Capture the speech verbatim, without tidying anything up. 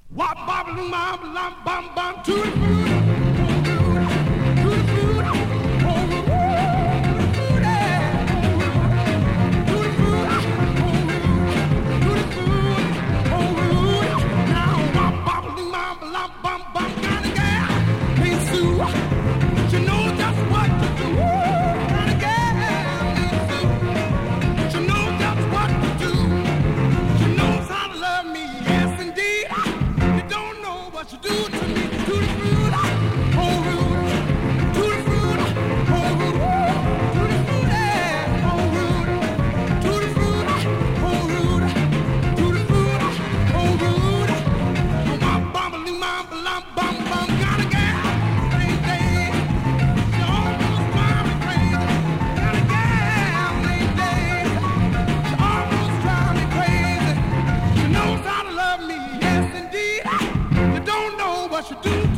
Wop bop lum bum lum bum bum to the food, to the food, oh to the food, to the food, to the food, oh now wop bop lum bum lum bum bum kind of gal, hey Sue, but you know just what to do, kind of gal, hey Sue, but you know just what to do, she knows how to love me, yes indeed. What you do to me, to the fruit, oh rude, to the fruit, oh rude, to the fruit, oh rude, to the fruit, oh rude, to the fruit, oh rude. Oh my bum, my bum, bum, bum, got a gal, ain't they? She almost drive me crazy, got a gal, ain't they? She almost drive me crazy. She knows how to love me, yes indeed. Don't know what you do.